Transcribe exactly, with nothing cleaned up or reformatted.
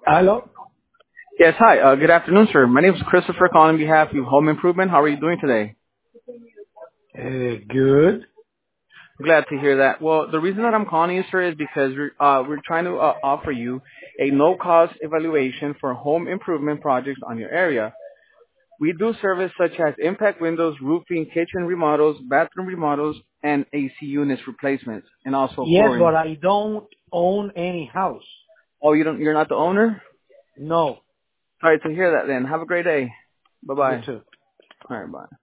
Hello? Yes, hi. Uh, good afternoon, sir. My name is Christopher calling on behalf of Home Improvement. How are you doing today? Uh, good. Glad to hear that. Well, the reason that I'm calling you, sir, is because we're, uh, we're trying to uh, offer you a no-cost evaluation for home improvement projects on your area. We do service such as impact windows, roofing, kitchen remodels, bathroom remodels, and A C units replacements, and also Yes, flooring. but I don't own any house. Oh, you don't? You're not the owner? No. Sorry to hear that. Then have a great day. Bye You bye. too. All right, bye.